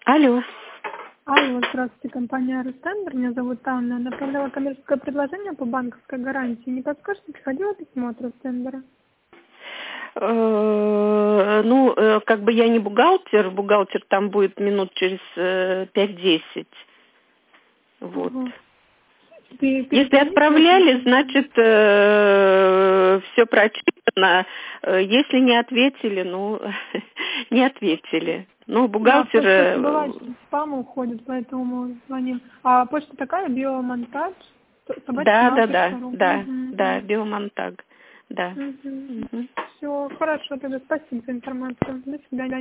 Алло. Алло, здравствуйте, компания «Рустендер». Меня зовут Анна. Направляла коммерческое предложение по банковской гарантии. Не подскажете, приходило письмо от Рустендера? Как бы я не бухгалтер. Бухгалтер там будет минут через 5-10. Вот. Угу. Если отправляли, значит, все прочитано. Если не ответили, не ответили. Бухгалтер... Да, бывает, что спам уходит, поэтому мы звоним. А почта такая, биомонтаж? Да, биомонтаг. Да. Все, хорошо, тогда спасибо за информацию. До свидания.